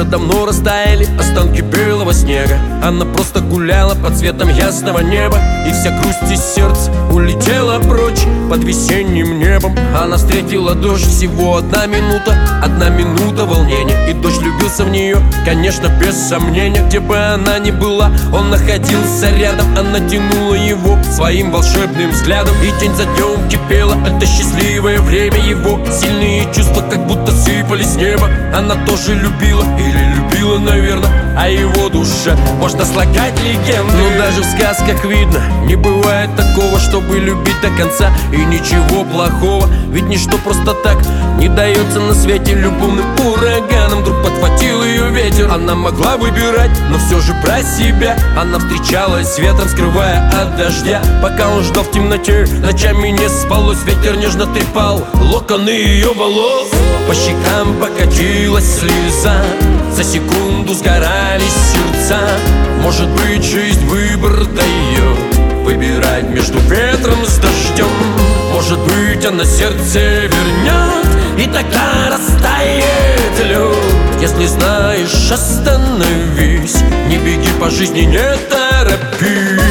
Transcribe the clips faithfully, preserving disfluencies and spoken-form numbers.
давно растаяли останки белого снега. Она просто гуляла под цветом ясного неба, и вся грусть из сердца улетела прочь под весенним небом. Она встретила дождь, всего одна минута, одна минута волнения, и дождь влюбился в нее, конечно, без сомнения. Где бы она ни была, он находился рядом. Она тянула его своим волшебным взглядом, и день за днем кипело это счастливое время. Его сильные чувства как будто сыпались с неба. Она тоже любила, или любила, наверное, а его душа можно слагать легенды. Но даже в сказках видно, не бывает такого, чтобы любить до конца, и ничего плохого, ведь ничто просто так не дается на свете. Любовным ураганом вдруг подхватил ее ветер. Она могла выбирать, но все же про себя. Она встречалась с ветром, скрывая от дождя. Пока он ждал в темноте, ночами не спалось. Ветер нежно трепал локоны ее волос. По щекам покатилась слеза, за секунду сгорались сердца. Может быть, жизнь выбор дает выбирать между ветром с дождем. Может быть, она сердце вернет, и тогда растает лед. Если знаешь, остановись, не беги по жизни, не торопись.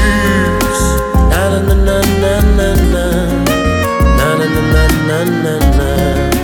На-на-на-на-на-на, на-на-на-на-на-на.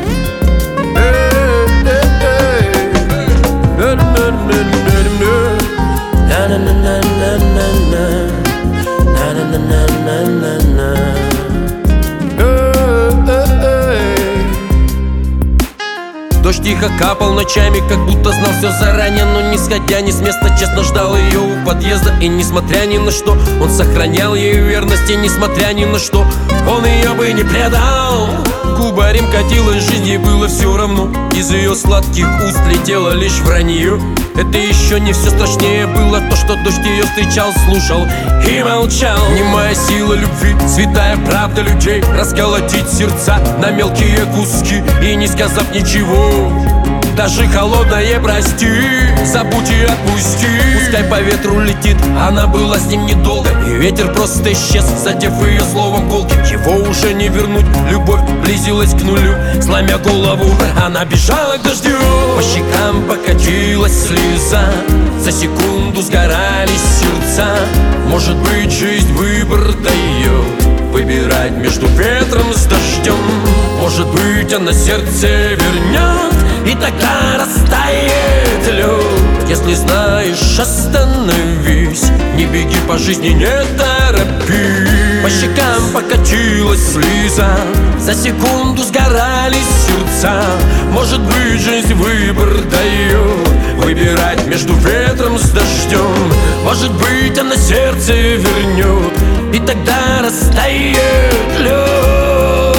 Дождь тихо капал ночами, как будто знал все заранее, но не сходя ни с места, честно ждал ее у подъезда. И несмотря ни на что, он сохранял ей верность, и несмотря ни на что, он ее бы не предал. Кубарем катилась жизнь, ей было все равно. Из ее сладких уст летело лишь вранье. Это еще не все, страшнее было то, что дождь ее встречал, слушал и молчал. Немая сила любви, святая правда людей, расколотить сердца на мелкие куски и не сказав ничего, даже холодное прости, забудь и отпусти. Пускай по ветру летит, она была с ним недолго, и ветер просто исчез, задев ее словом колки. Его уже не вернуть, любовь близилась к нулю. Сломя голову, она бежала к дождю. По щекам покатилась слеза, за секунду сгорались сердца. Может быть, жизнь выбор дает выбирать между ветром с дождем. Может быть, она сердце вернет, и тогда растает лед. Если знаешь, остановись, не беги по жизни, не торопись. По щекам покатилась слеза, за секунду сгорались сердца. Может быть, жизнь выбор дает выбирать между ветром с дождем. Может быть, она сердце вернет, и тогда растает лед.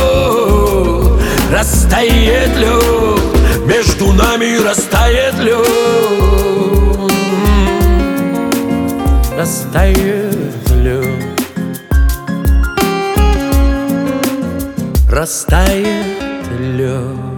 Растает лед, между нами растает лед. Растает лед, растает лед.